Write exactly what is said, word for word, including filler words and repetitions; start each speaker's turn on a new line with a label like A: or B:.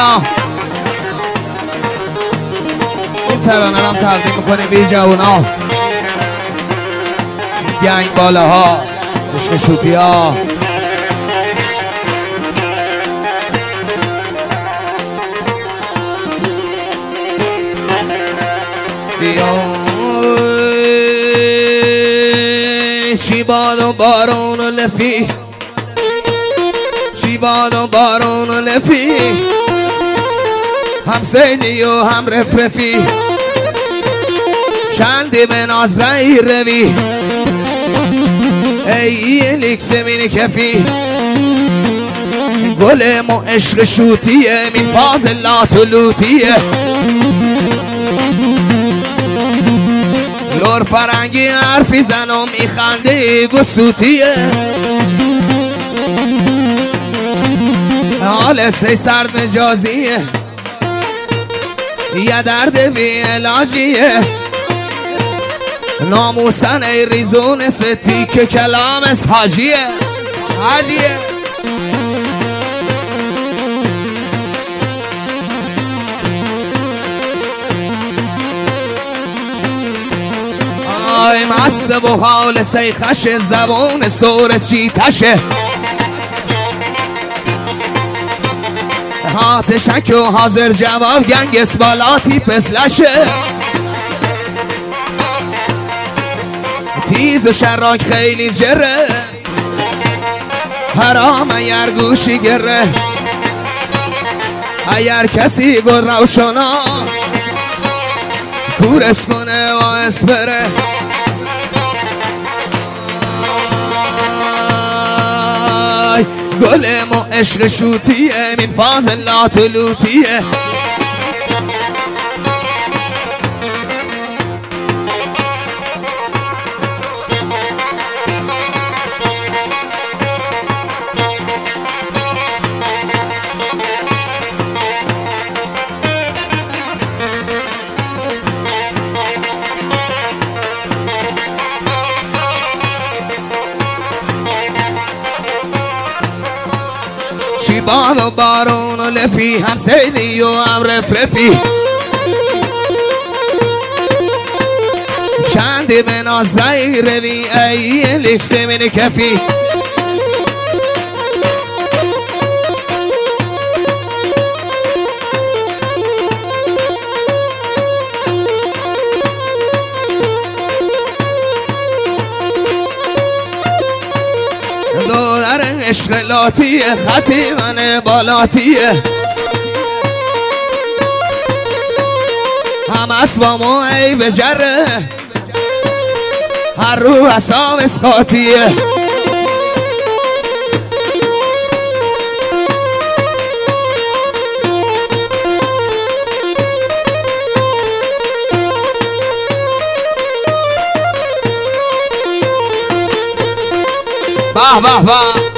A: ها. این ترانه هم تقدیم میکنیم بی جوونا گنگ بالاها عشق شوتی ها. چی باد و بارون و لفی، چی باد و بارون و لفی، هم سیلی و هم رفرفی، چندی به ناز رئی روی، ای لیکس مینی کفی، گل ما عشق شوتیه، می فاضلات و لوتیه، لور فرنگی حرفی زن و میخنده گسوتیه، حال سی سرد مجازیه، یه درد بی علاجیه، ناموسن ای ریزون ستی که کلام از حاجیه حاجیه. آی مست و حال سیخش زبان سورس جیتشه، هاتشک و حاضر جواب گنگ اسبالاتی پسلشه، تیز و شراک خیلی جره، حرام اگر گوشی گره، اگر کسی گل روشنا کورس کنه و اسپره، گل ما عشق شوتیه، من فاضلات و لوتیه، چی باد و بارون و لفی، هم سیلی و هم رفرفی، چندی به ناز رئی روی، ای لیکس مینی کفی، دو در عشق لاتیه، خطی من بالاتیه، هم اسبامو ای بجره، هر رو حسام اسقاطیه، به به به.